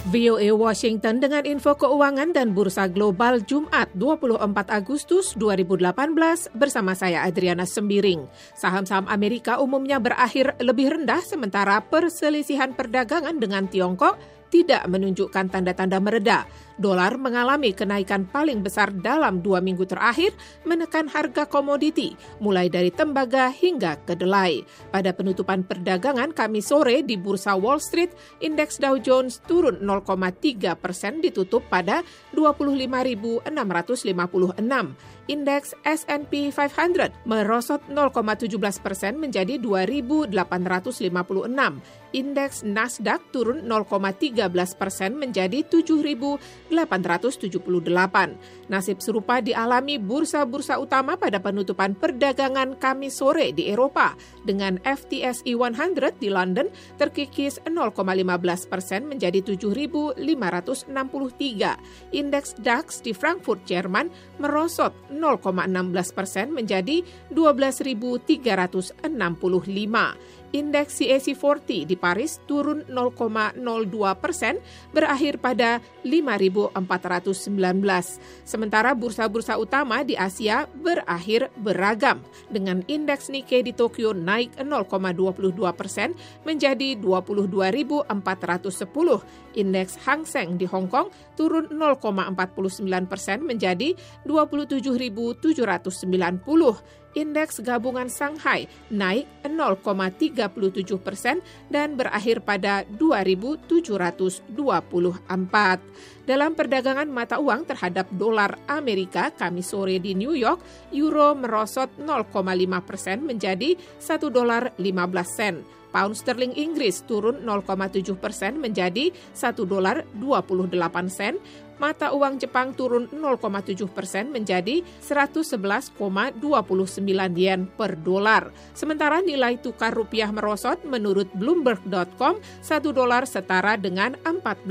VOA Washington dengan info keuangan dan bursa global Jumat 24 Agustus 2018 bersama saya Adriana Sembiring. Saham-saham Amerika umumnya berakhir lebih rendah sementara perselisihan perdagangan dengan Tiongkok tidak menunjukkan tanda-tanda mereda. Dolar mengalami kenaikan paling besar dalam 2 minggu terakhir, menekan harga komoditi, mulai dari tembaga hingga kedelai. Pada penutupan perdagangan Kamis sore di Bursa Wall Street, indeks Dow Jones turun 0,3% ditutup pada 25.656. Indeks S&P 500 merosot 0,17% menjadi 2.856. Indeks Nasdaq turun 0,13% menjadi 7.878. Nasib serupa dialami bursa-bursa utama pada penutupan perdagangan Kamis sore di Eropa, dengan FTSE 100 di London terkikis 0,15% menjadi 7.563. Indeks DAX di Frankfurt, Jerman merosot 0,16% menjadi 12.365. Indeks CAC 40 di Paris turun 0,02%, berakhir pada 5.419. Sementara bursa-bursa utama di Asia berakhir beragam, dengan indeks Nikkei di Tokyo naik 0,22% menjadi 22.410. Indeks Hang Seng di Hong Kong turun 0,49% menjadi 27.790. Indeks gabungan Shanghai naik 0,37% dan berakhir pada 2.724. Dalam perdagangan mata uang terhadap dolar Amerika Kamis sore di New York, euro merosot 0,5% menjadi $1.15. Pound sterling Inggris turun 0,7% menjadi $1.28. Mata uang Jepang turun 0,7% menjadi 111,29 yen per dolar. Sementara nilai tukar rupiah merosot menurut Bloomberg.com, $1 setara dengan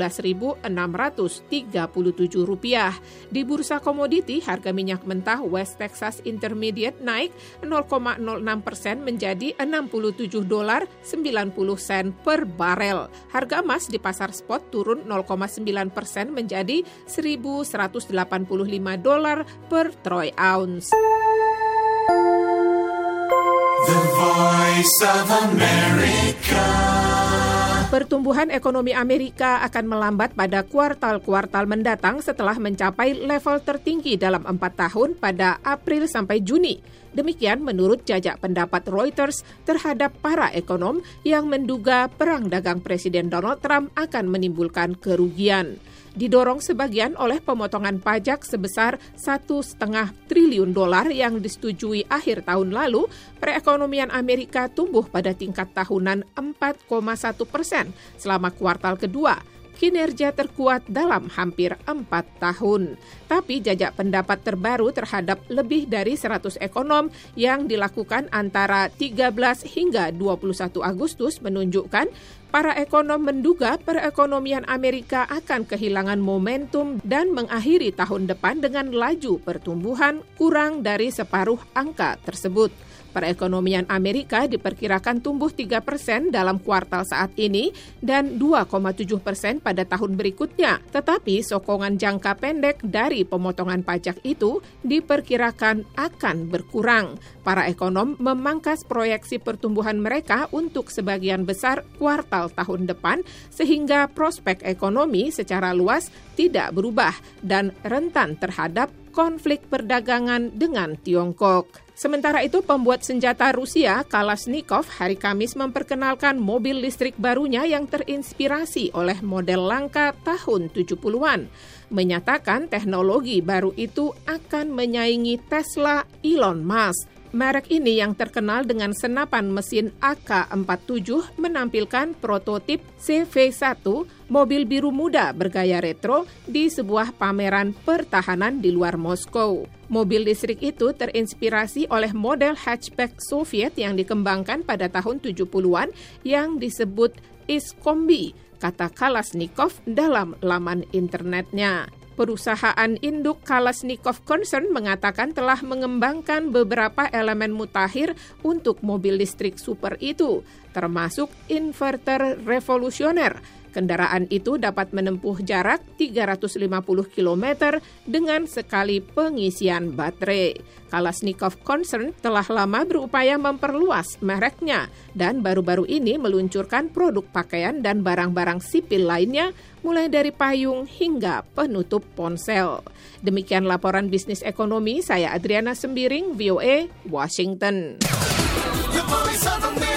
Rp14.637. Di bursa komoditi, harga minyak mentah West Texas Intermediate naik 0,06% menjadi $67.90 per barel. Harga emas di pasar spot turun 0,9% menjadi $1.185 per troy ounce. The Voice of America. Pertumbuhan ekonomi Amerika akan melambat pada kuartal-kuartal mendatang setelah mencapai level tertinggi dalam 4 tahun pada April sampai Juni. Demikian menurut jajak pendapat Reuters terhadap para ekonom yang menduga perang dagang Presiden Donald Trump akan menimbulkan kerugian. Didorong sebagian oleh pemotongan pajak sebesar $1,5 triliun yang disetujui akhir tahun lalu, perekonomian Amerika tumbuh pada tingkat tahunan 4,1% selama kuartal kedua, kinerja terkuat dalam hampir 4 tahun. Tapi jajak pendapat terbaru terhadap lebih dari 100 ekonom yang dilakukan antara 13 hingga 21 Agustus menunjukkan para ekonom menduga perekonomian Amerika akan kehilangan momentum dan mengakhiri tahun depan dengan laju pertumbuhan kurang dari separuh angka tersebut. Perekonomian Amerika diperkirakan tumbuh 3% dalam kuartal saat ini dan 2,7% pada tahun berikutnya. Tetapi sokongan jangka pendek dari pemotongan pajak itu diperkirakan akan berkurang. Para ekonom memangkas proyeksi pertumbuhan mereka untuk sebagian besar kuartal tahun depan sehingga prospek ekonomi secara luas tidak berubah dan rentan terhadap konflik perdagangan dengan Tiongkok. Sementara itu, pembuat senjata Rusia, Kalashnikov, hari Kamis memperkenalkan mobil listrik barunya yang terinspirasi oleh model langka tahun 70-an. Menyatakan teknologi baru itu akan menyaingi Tesla Elon Musk. Merek ini yang terkenal dengan senapan mesin AK-47 menampilkan prototip CV1, mobil biru muda bergaya retro di sebuah pameran pertahanan di luar Moskow. Mobil listrik itu terinspirasi oleh model hatchback Soviet yang dikembangkan pada tahun 70-an yang disebut Iskombi, kata Kalashnikov dalam laman internetnya. Perusahaan induk Kalashnikov Concern mengatakan telah mengembangkan beberapa elemen mutakhir untuk mobil listrik super itu, termasuk inverter revolusioner. Kendaraan itu dapat menempuh jarak 350 km dengan sekali pengisian baterai. Kalashnikov Concern telah lama berupaya memperluas mereknya dan baru-baru ini meluncurkan produk pakaian dan barang-barang sipil lainnya mulai dari payung hingga penutup ponsel. Demikian laporan bisnis ekonomi, saya Adriana Sembiring, VOA, Washington. The Voice of America.